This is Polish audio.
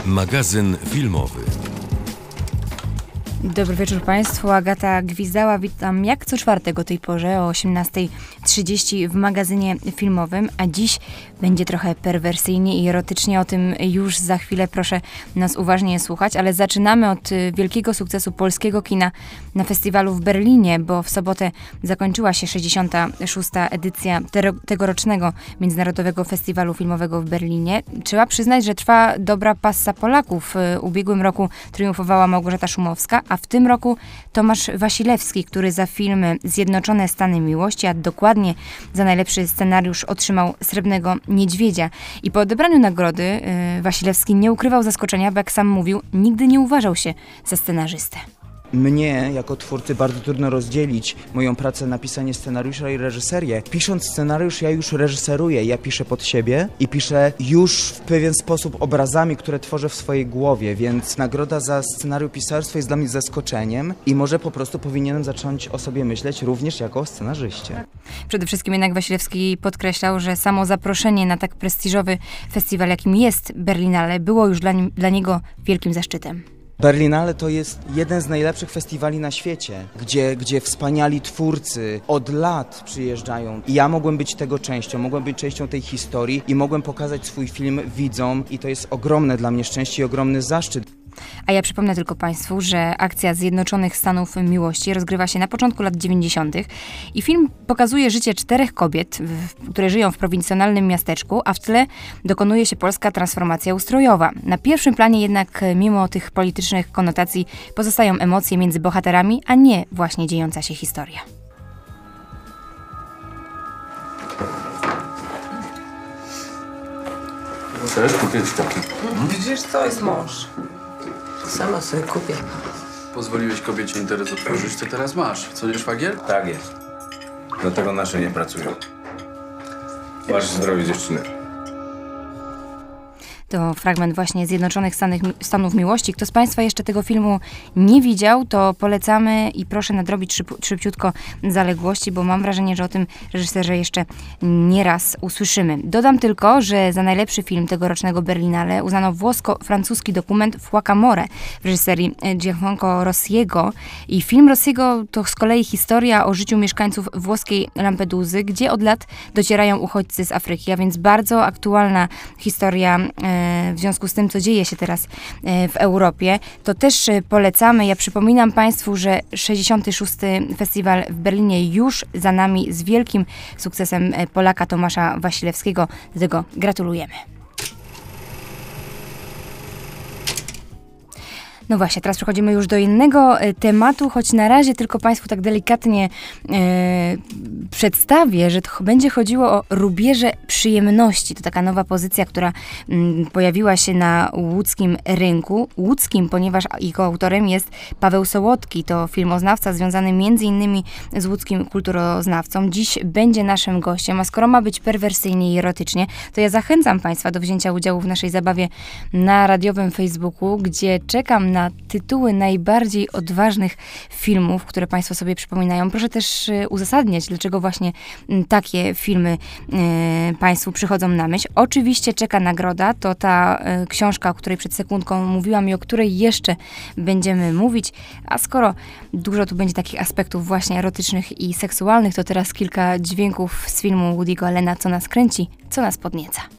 Magazyn filmowy. Dobry wieczór Państwu, Agata Gwizdała, witam jak co czwartek o tej porze o 18:30 w magazynie filmowym, a dziś będzie trochę perwersyjnie i erotycznie, o tym już za chwilę, proszę nas uważnie słuchać, ale zaczynamy od wielkiego sukcesu polskiego kina na festiwalu w Berlinie, bo w sobotę zakończyła się 66. edycja tegorocznego Międzynarodowego Festiwalu Filmowego w Berlinie. Trzeba przyznać, że trwa dobra passa Polaków. W ubiegłym roku triumfowała Małgorzata Szumowska, a w tym roku Tomasz Wasilewski, który za film Zjednoczone Stany Miłości, a dokładnie za najlepszy scenariusz, otrzymał Srebrnego Niedźwiedzia. I po odebraniu nagrody Wasilewski nie ukrywał zaskoczenia, bo jak sam mówił, nigdy nie uważał się za scenarzystę. Mnie, jako twórcy, bardzo trudno rozdzielić moją pracę na pisanie scenariusza i reżyserię. Pisząc scenariusz, ja już reżyseruję, ja piszę pod siebie i piszę już w pewien sposób obrazami, które tworzę w swojej głowie, więc nagroda za scenariopisarstwo jest dla mnie zaskoczeniem i może po prostu powinienem zacząć o sobie myśleć również jako o scenarzyście. Przede wszystkim jednak Wasilewski podkreślał, że samo zaproszenie na tak prestiżowy festiwal, jakim jest Berlinale, było już dla niego wielkim zaszczytem. Berlinale to jest jeden z najlepszych festiwali na świecie, gdzie wspaniali twórcy od lat przyjeżdżają. I ja mogłem być tego częścią, mogłem być częścią tej historii i mogłem pokazać swój film widzom i to jest ogromne dla mnie szczęście i ogromny zaszczyt. A ja przypomnę tylko Państwu, że akcja Zjednoczonych Stanów Miłości rozgrywa się na początku lat 90. i film pokazuje życie 4 kobiet, które żyją w prowincjonalnym miasteczku, a w tle dokonuje się polska transformacja ustrojowa. Na pierwszym planie jednak, mimo tych politycznych konotacji, pozostają emocje między bohaterami, a nie właśnie dziejąca się historia. Chcesz kupić taki? Widzisz, to jest mąż. Sama sobie kupię. Pozwoliłeś kobiecie interes otworzyć, to teraz masz. Co, nie szwagier? Tak jest. Dlatego nasze nie pracują. Masz zdrowie dziewczyny. To fragment właśnie Zjednoczonych Stanów Miłości. Kto z Państwa jeszcze tego filmu nie widział, to polecamy i proszę nadrobić szybciutko zaległości, bo mam wrażenie, że o tym reżyserze jeszcze nie raz usłyszymy. Dodam tylko, że za najlepszy film tegorocznego Berlinale uznano włosko-francuski dokument Fuoco Amore w reżyserii Gianfranco Rossiego. I film Rossiego to z kolei historia o życiu mieszkańców włoskiej Lampedusy, gdzie od lat docierają uchodźcy z Afryki, a więc bardzo aktualna historia w związku z tym, co dzieje się teraz w Europie, to też polecamy. Ja przypominam Państwu, że 66. Festiwal w Berlinie już za nami z wielkim sukcesem Polaka Tomasza Wasilewskiego. Do tego gratulujemy. No właśnie, teraz przechodzimy już do innego tematu, choć na razie tylko Państwu tak delikatnie przedstawię, że to będzie chodziło o rubieże przyjemności. To taka nowa pozycja, która pojawiła się na łódzkim rynku. Łódzkim, ponieważ jego autorem jest Paweł Sołotki. To filmoznawca związany m.in. z łódzkim kulturoznawcą. Dziś będzie naszym gościem, a skoro ma być perwersyjnie i erotycznie, to ja zachęcam Państwa do wzięcia udziału w naszej zabawie na radiowym Facebooku, gdzie czekam na tytuły najbardziej odważnych filmów, które Państwo sobie przypominają. Proszę też uzasadniać, dlaczego właśnie takie filmy Państwu przychodzą na myśl. Oczywiście czeka nagroda, to ta książka, o której przed sekundką mówiłam i o której jeszcze będziemy mówić, a skoro dużo tu będzie takich aspektów właśnie erotycznych i seksualnych, to teraz kilka dźwięków z filmu Woody'ego Allena, Co nas kręci, co nas podnieca.